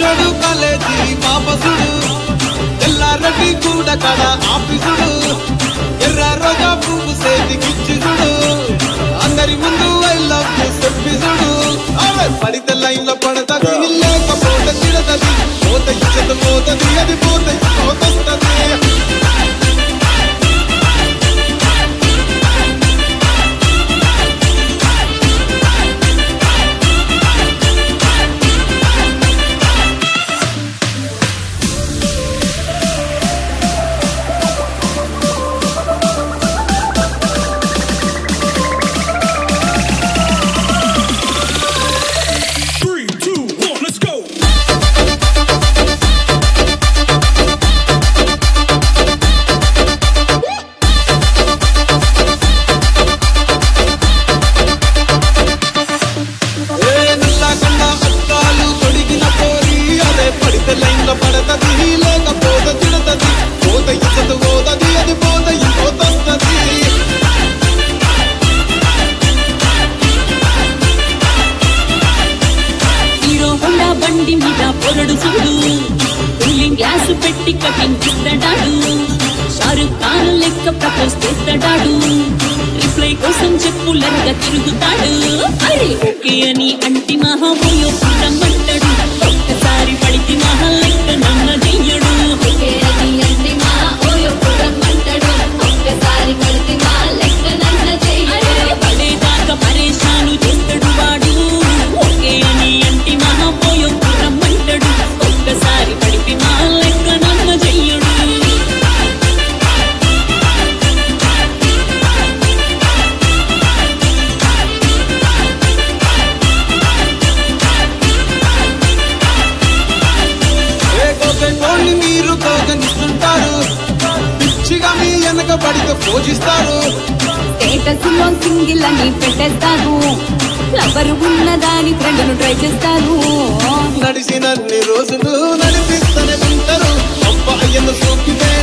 ఉంటాడు కాలేజీ పాపసుడు ఎల్లారెడ్డి కూడా కడ ఆఫీసుడు ఎర్ర రోజా పువ్వు సేతికిచ్చుడు అందరి ముందు ఐ లవ్ యూ చెప్పిసుడు పడితే లైన్ లో పడతది లేకపోతే తిడతది పోత ఇచ్చత పోతది అది పోత పోతొస్తది బండి మీద పొరడు చూడు కూలింగ్ గ్లాసు పెట్టి కటింగ్ ఇస్తాడాడు షారుఖ్ ఖాన్ లెక్క ప్రపోజ్ చేస్తాడాడు రిప్లై కోసం చెప్పులనగా తిరుగుతాడు అరే ఓకే అని అంటి మహాబోయో రమ్మంటాడు ఒక్కసారి పడితే మహా లెక్క నన్న చెయ్యడు పడేదాకా పరేషాను చేస్తాడు వాడు ఓకే అని అంటి మహాబోయో రమ్మంటాడు ఒక్కసారి పడితే మా లెక్క నన్న చెయ్యడు మీరు తోగనిస్తుంటారు పిచ్చిగా మీ వెనక పడితే పూజిస్తారు స్టేటస్ లో సింగిల్ అని పెట్టేస్తారు లవరు ఉన్నదాని ఫ్రెండ్ను ట్రై చేస్తారు నడిచినన్ని రోజులు నడిపిస్తూనే ఉంటారు అబ్బాయిను సోకితే